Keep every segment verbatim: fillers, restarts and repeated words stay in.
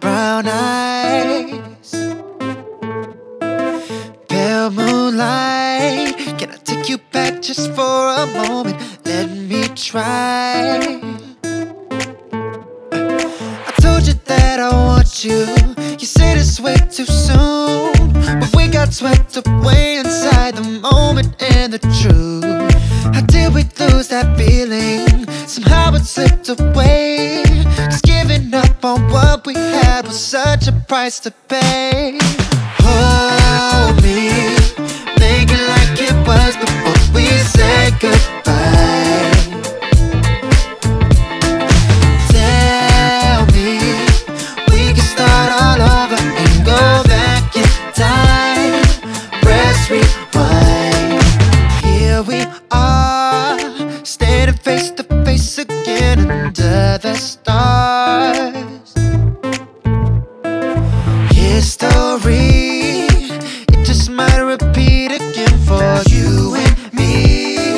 brown eyes, pale moonlight. Can I take you back just for a moment? Let me try. I told you that I want you. You said it's way too soon, but we got swept away inside the moment and the truth. How did we lose that feeling? Somehow it slipped away. Cause giving up on what we had was such a price to pay. Hold me, make it like it was before we said goodbye. Tell me we can start all over and go back in time. Press rewind. Here we are, standing face to face again under the stars. History, it just might repeat again for you and me.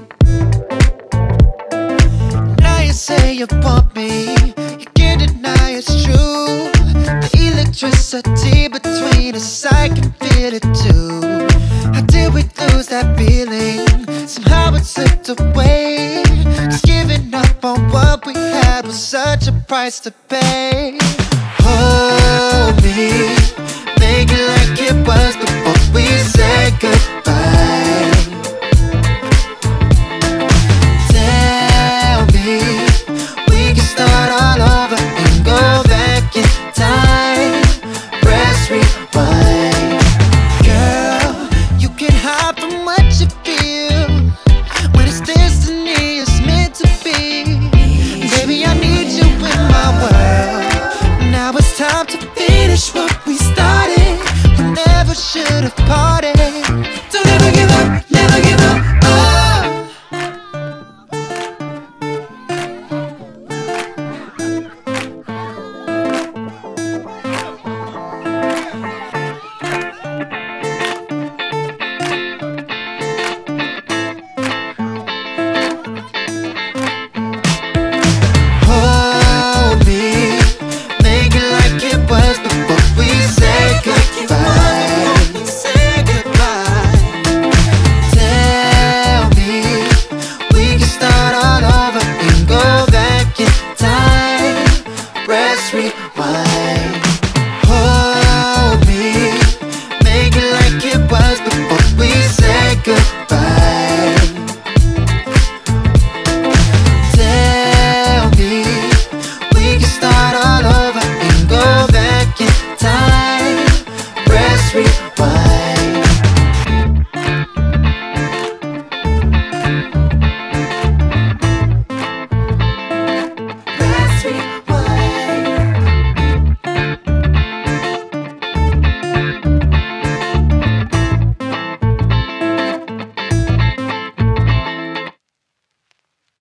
Now you say you want me, you can't deny it's true. The electricity between us, I can feel it too. How did we lose that feeling? Somehow it slipped away. Cause giving up on what we had was such a price to pay. Hold me, make it like it was before we said goodbye. Tell me we can start all over and go back in time. Press rewind. Girl, you can hide from what you feel when it's destiny, it's meant to be. Baby, I need you in my world. Now it's time to finish what we started. We never should have parted.